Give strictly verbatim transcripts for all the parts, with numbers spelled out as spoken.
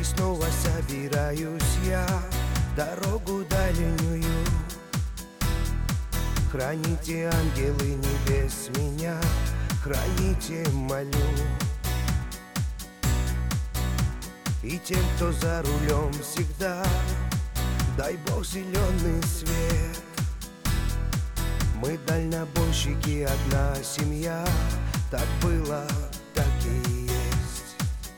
снова собираюсь я дорогу дальнюю. Храните, ангелы небес, меня, храните, молю. И тем, кто за рулем всегда, дай Бог зеленый свет. Мы дальнобойщики, одна семья, так было, так и есть.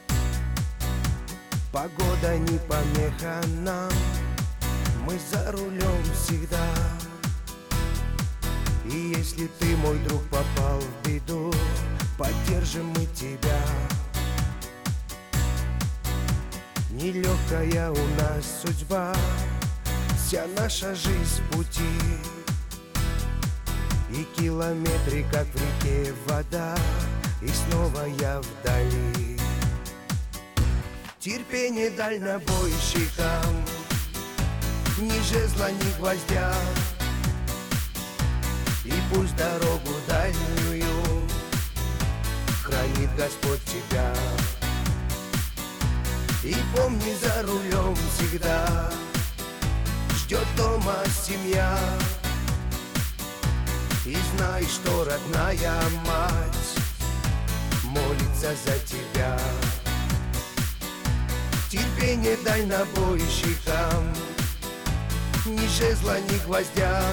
Погода не помеха нам, мы за рулем всегда. И если ты, мой друг, попал в беду, поддержим мы тебя. Нелегкая у нас судьба, вся наша жизнь в пути. И километры, как в реке вода, и снова я вдали. Терпение дальнобойщикам, ни жезла, ни гвоздя. И пусть дорогу дальнюю хранит Господь тебя. И помни, за рулем всегда ждет дома семья. И знай, что родная мать молится за тебя. Терпение дальнобойщикам, ни жезла, ни гвоздя.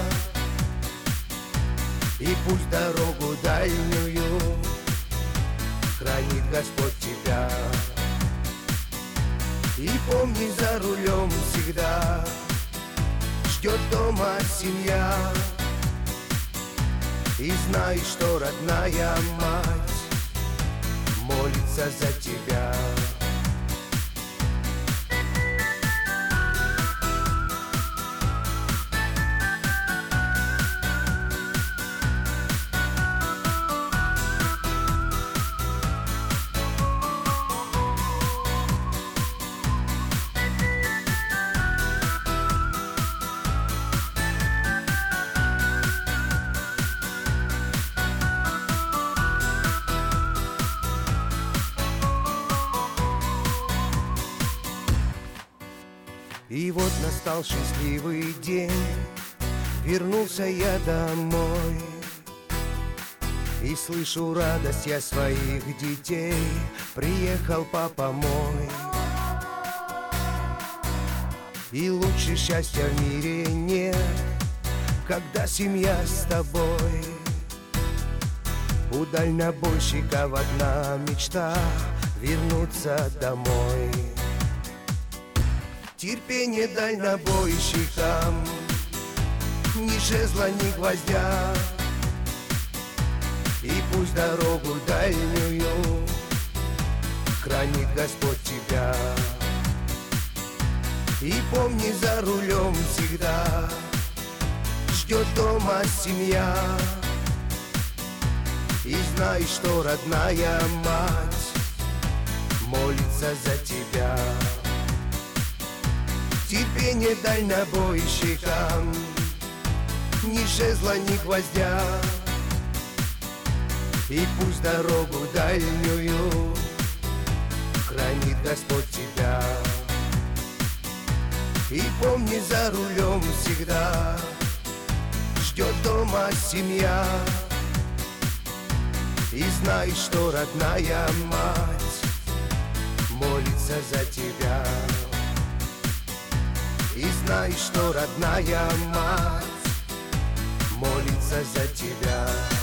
И пусть дорогу дальнюю хранит Господь тебя. И помни, за рулем всегда ждет дома семья. И знай, что родная мать молится за тебя. И вот настал счастливый день, вернулся я домой. И слышу радость я своих детей, приехал папа мой. И лучше счастья в мире нет, когда семья с тобой. У дальнобойщиков одна мечта — вернуться домой. Терпение дальнобойщикам, ни жезла, ни гвоздя. И пусть дорогу дальнюю хранит Господь тебя. И помни, за рулем всегда ждет дома семья. И знай, что родная мать молится за тебя. Терпение дальнобойщикам, ни жезла, ни гвоздя. И пусть дорогу дальнюю хранит Господь тебя. И помни, за рулем всегда ждет дома семья. И знай, что родная мать молится за тебя. И знай, что родная мать молится за тебя.